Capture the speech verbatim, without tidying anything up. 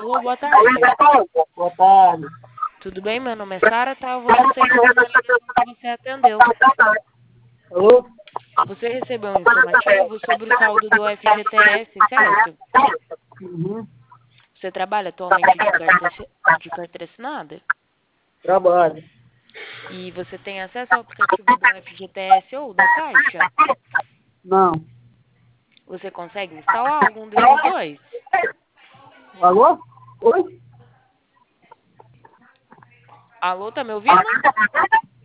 Alô, boa tarde. Boa tarde. Tudo bem? Meu nome é Sara, tá? Eu vou transferir uma ligação que você atendeu. Alô? Você recebeu um informativo sobre o saldo do F G T S, certo? Uhum. Você trabalha atualmente de carteira, de carteira assinada? Trabalho. E você tem acesso ao aplicativo do F G T S ou da Caixa? Não. Você consegue instalar algum desses dois? Alô? Oi? Alô, tá me ouvindo?